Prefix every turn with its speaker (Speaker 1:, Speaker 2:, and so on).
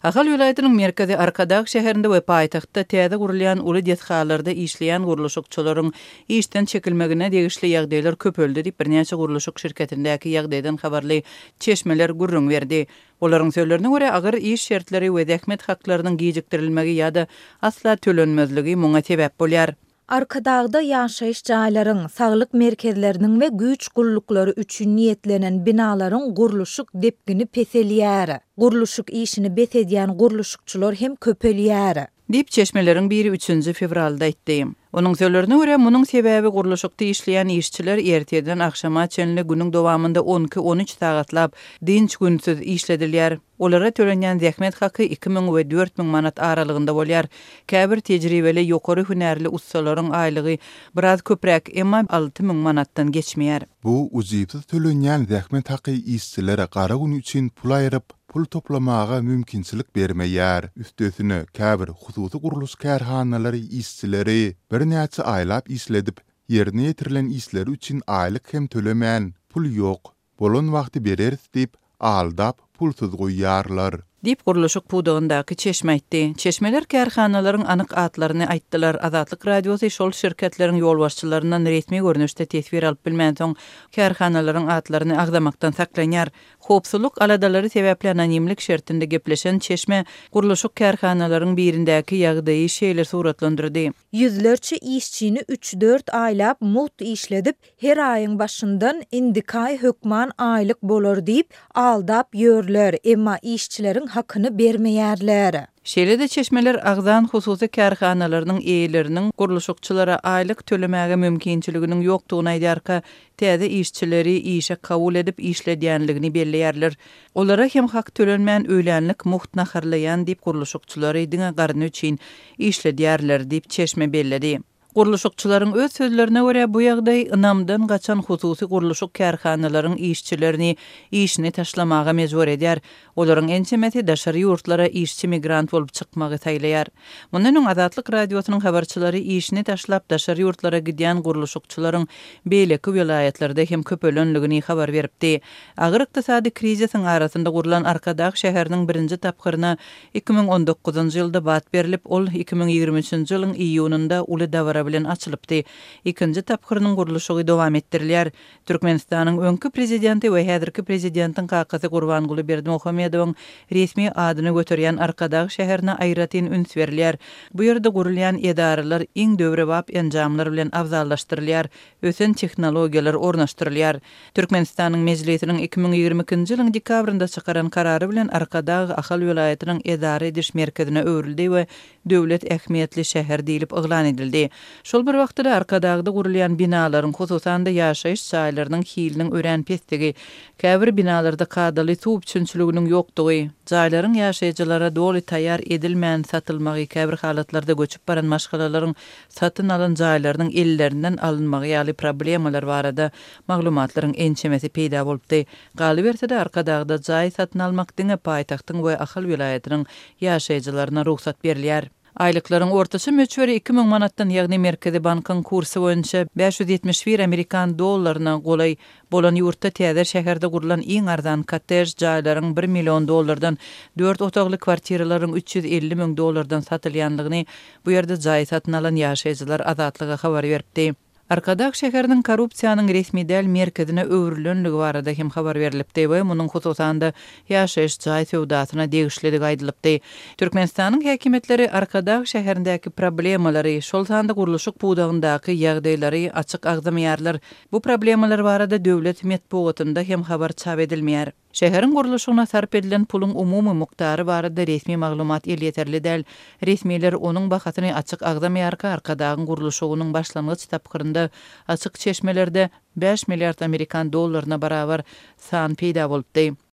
Speaker 1: Ahal vilayatynyň merkezi Arkadag şäherinde we paýtagtda täze gurulýan uly dethallarda işleýän guruluşçylaryň işden çekilmegine degişli ýagdaýlar köpöldi diýip birnäçe guruluşyk şirketindäki ýagdaýdan habarly Çeşmeler gurrun berdi. Olaryň sözlerine görä agyr iş şertleri we zähmet haklarynyň gijikdirilmegi ýa-da asla tölenmezligi muňa sebäp bolýar.
Speaker 2: Arkadagda ýaşaýyş jaýlaryň, saglyk merkezleriniň we güýç gullukları üçin niýetlenen binalaryň guruluşyk depgini peselýär. Guruluşyk işini betedýän guruluşçylar hem köpelýär.
Speaker 1: Dip Çeşmeleriň biri 3 fevralda aýtdy. Onuň sözlerine görä munyň sebäbi guruluşykda işleýän işçiler erteden akşama çenli günüň dowamında 12-13 sagatlap dinç günsiz işledilýär. Olara tölenýän zähmet haky 2000 we 4000 manat aralygynda bolýar. Käbir tejribeli ýokary hünärli ustalaryň aýlygy biraz köprek, emma 6000 manatdan geçmeýär.
Speaker 3: Bu uzypsy tölenýän zähmet haky işçilere gara gün üçin pul aýryp pul toplamaga mümkinçilik bermeýär. Üstesine käbir hususy guruluş kärhanalary işçileri birnäçe aýlap işledip ýerine ýetirilen işleri üçin aýlyk hem tölemän, pul ýok, bolan wagty bereriz diýip aldap pulsuz goýýarlar.
Speaker 1: Dip guruluşyk pudagyndaky Çeşme aýtdy. Çeşmeler kärhanalaryň anyk atlaryny aýtdylar. Azatlyk radiosy şol şirketleriň ýolbaşçylaryndan resmi görnüşde tesbir alyp bilmän soň kärhanalaryň atlaryny agdamakdan saklanýar. Hopsuluk aladalary sebäpli anonimlik şertinde gepleşen Çeşme guruluşyk kärhanalaryň birindäki ýagdaýy şeýle suratlandyrdy.
Speaker 2: Yüzlerçe işçini 3-4 aýlap mut işledip her aýyň başyndan indikay hökman aýlyk bolar diýip aldap ýörler, emma işçileriň hakyny bermeýärler.
Speaker 1: Şeýle-de Çeşmeler agzan hususy kärhanalarynyň eýleriniň guruluşçylara aýlyk tölemäge mümkinçiliginiň ýokdugyny aýdarka täze işçileri işe kabul edip işledýänligini belleýärler. Olara hem hak tölenmän öýlenlik muht naharlayan diýip guruluşçylary diňe garny üçin işledýärler diýip Çeşme belledi. Guruluşçylaryň öz sözlerine görä bu ýagdaý ynamdan gaçan hususy guruluşyk kärhanalaryň işçilerini işini taşlamaga mejbur edýär. Olaryň ençemeti daşary ýurtlara işçi migrant bolup çykmagy taýlaýar. Mundan öň Azatlyk radiosynyň habarçylary işini taşlap daşary ýurtlara gidýän guruluşçylaryň beýleki vilayatlarda hem köpölenligini habar beripdi. Agyr ykdysady krizisiň arasynda gurulan Arkadag şäheriniň birinji tapgyryna 2019-njy ýylda bat berilip, ol 2023-nji ýylyň iýununda uly dawara bilen açylypdy. Ikinji tapgyrynyň guruluşy dowam etdirilýär. Türkmenistanyň öňkü prezidenti we häzirki prezidentiň kakasy Gurbanguly Berdimuhammedowyň resmi adyny göterýän Arkadag şäherine aýratyn üns berilýär. Bu ýerde gurulýan edaralar iň döwrebap enjamlar bilen awzallaşdyrylýar, ösen tehnologiýalar ornaşdyrylýar. Türkmenistanyň mejlisiniň 2022-nji ýylyň dekabrynda çykaran karary bilen Arkadag ahal vilayatynyň edara ediş merkezine öwrüldi we döwlet ähmiýetli şäher diýilip yglan edildi. Şol bir wagtda Arkadagda gurulýan binalaryň hususanda ýaşaýyş jaýlarynyň hiliniň ören pesdigi, käbir binalarda kadaly suw üçinçiliginiň ýokdugy, jaýlaryň ýaşaýjylara doly taýýar edilmän satylmagy, käbir halatlarda göçüp baran maşgalalaryň satyn alan jaýlarynyň ellerinden alynmagy ýaly problemalar barada maglumatlaryň ençemesi peýda bolupdy. Galy bersede Arkadagda jaý satyn almak diňe paýtagtyň we ahal vilayatynyň ýaşaýjylaryna ruhsat berilýär. Aylıklaryň ortaçy möçberi 2000 manatdan, ýagny Merkezi bankyň kursy boýunça 571 Amerikan dollaryna golay bolan ýurtda täze şäherde gurulan iň arzan kottej jaýlaryň 1 million dollardan 4 otagly kwartiralaryň 350 000 dollardan satylýanlygyny bu ýerde jaý satyn alan ýaşaýjylar Azatlyga habar beripdi. Arkadag şäheriniň korrupsiýanyň resmi däl merkezine öwrülenligi barada hem habar berilipdi we munyň hususanda ýaşaýyş jaý sowdasyna degişligi aýdylpdy. Türkmenistanyň häkimetleri Arkadag şäherindäki problemalary, şol sanda guruluşyk pudagyndaky ýagdaýlary açyk agdamaýarlar. Bu problemalar barada döwlet medeniýetinde hem habar çap edilmeýär. Şäheriň guruluşyna sarp edilen pulun umumy miqdary barada resmi maglumat ýeterli däl. Resmiler onuň bahasyny açyk agdamaýarka Arkadagyň guruluşynyň başlangyç tapgyrynda açyk çeşmelerde 5 milliard Amerikan dollaryna barabar san peýda bolupdy.